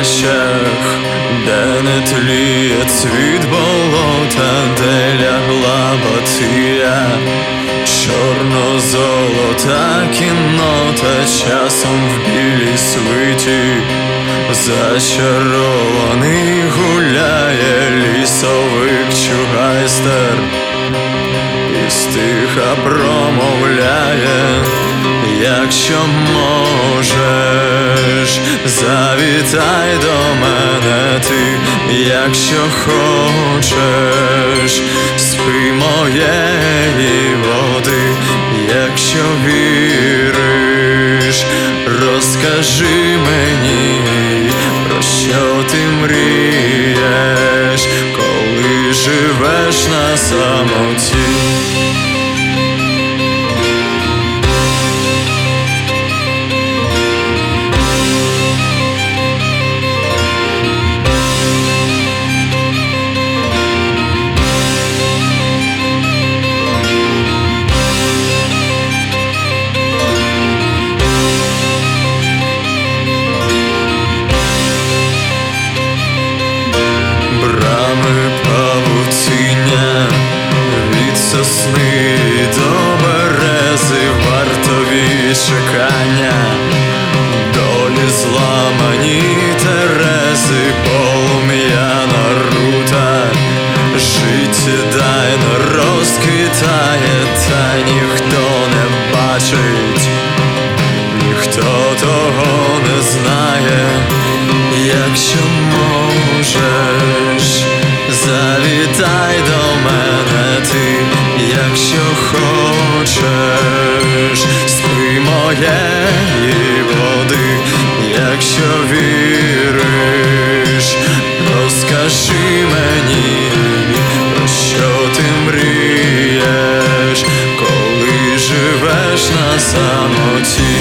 хащах, де не тліє цвіт болота, де лягла Батия, чорно-золота кіннота, часом в білій свиті зачарований гуляє лісовик чугайстер і стиха промовляє: якщо можеш, завітай до мене ти, якщо хочеш, спий моєї води, якщо віриш, розкажи мені, про що ти мрієш, коли живеш на самоті. Від сосни до берези вартові чекання, долі зламані терези, полум'яна рута, життєдайно розквітає, та ніхто не бачить, ніхто того не знає. Якщо можеш, завітай до мене ти, якщо хочеш, спий моєї води, якщо віриш, розкажи мені, про що ти мрієш, коли живеш на самоті.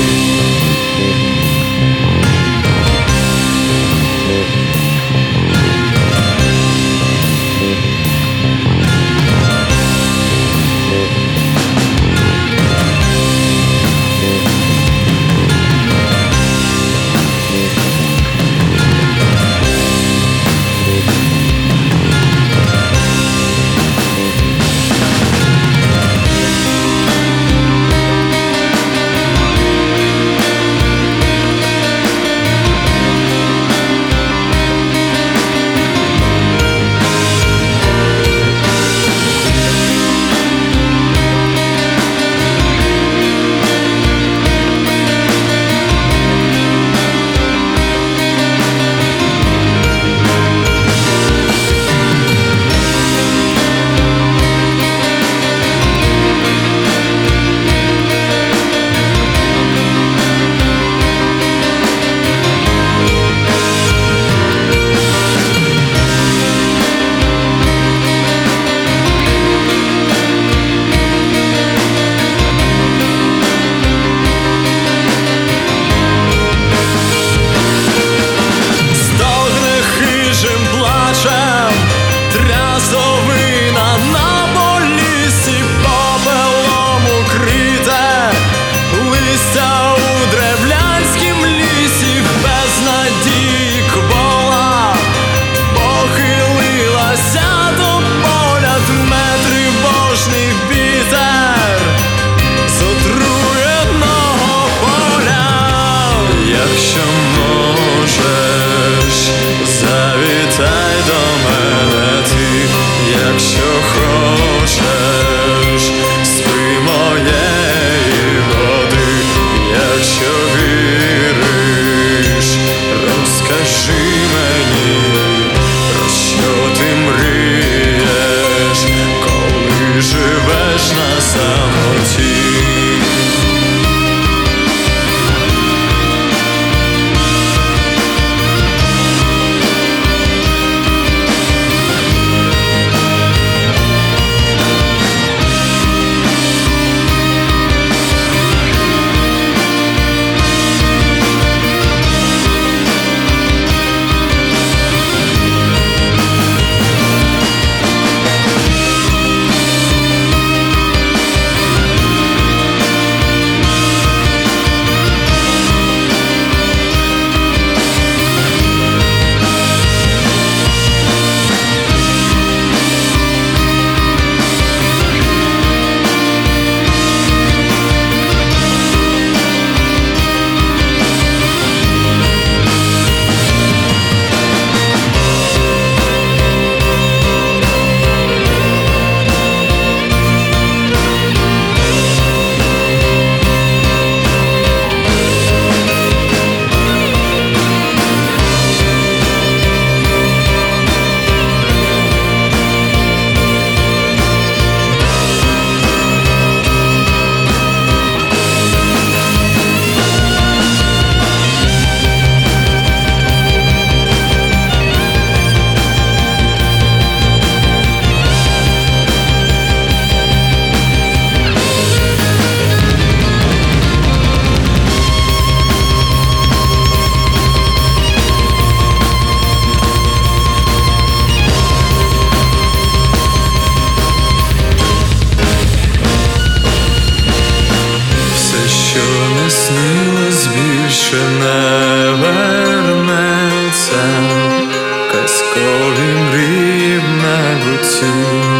казкові мрії в небуті.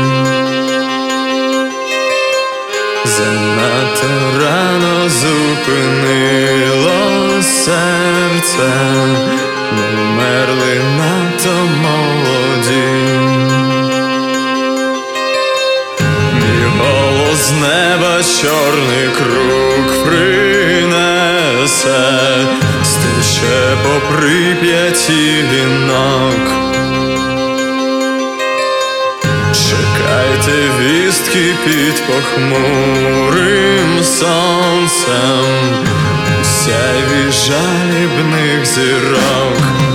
Занадто рано зупинило серце, ми вмерли надто молоді. Мій голос з неба чорний круг принесе, стече по Прип'яті вінок. Чекайте вістки під похмурим сонцем, у сяйві жалібних зірок.